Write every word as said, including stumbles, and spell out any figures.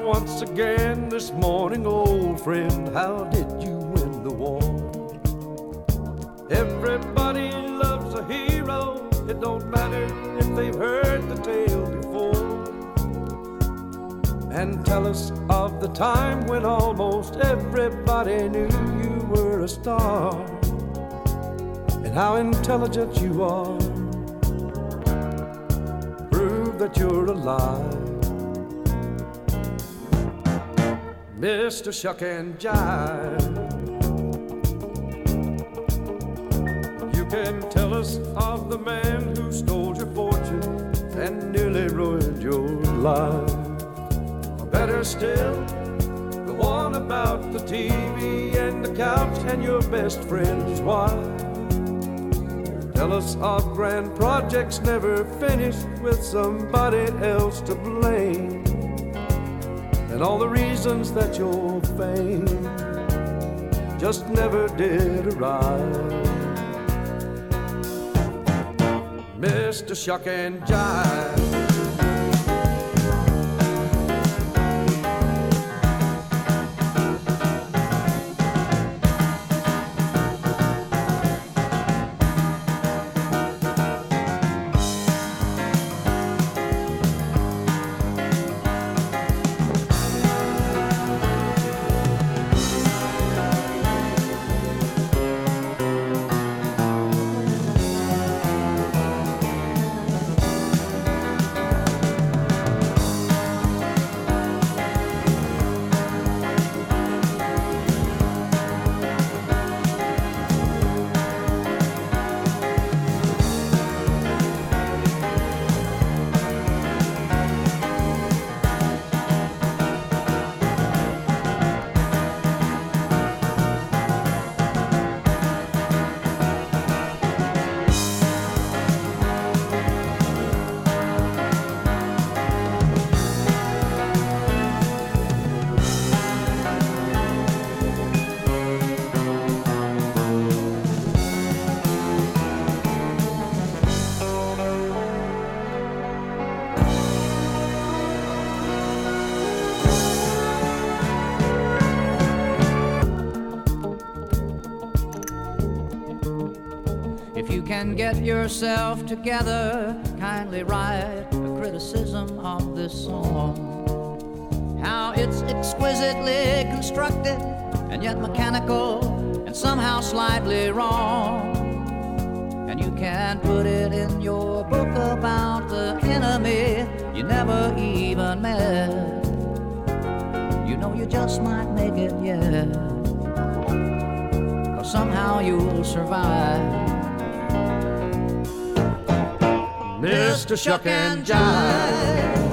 once again this morning, old friend. How did you win the war? Everybody loves a hero. It don't matter if they've heard the tale before. And tell us of the time when almost everybody knew you were a star, and how intelligent you are. Prove that you're alive. Mister Shuck and Jive, you can tell us of the man who stole your fortune and nearly ruined your life. Or better still, the one about the T V and the couch and your best friend's wife. Tell us of grand projects never finished with somebody else to blame, and all the reasons that your fame just never did arrive. Mister Shuck and Jive, can get yourself together, kindly write a criticism of this song. How it's exquisitely constructed and yet mechanical and somehow slightly wrong. And you can put it in your book about the enemy you never even met. You know you just might make it, yeah, 'cause somehow you'll survive. Mister Shuck and Jive,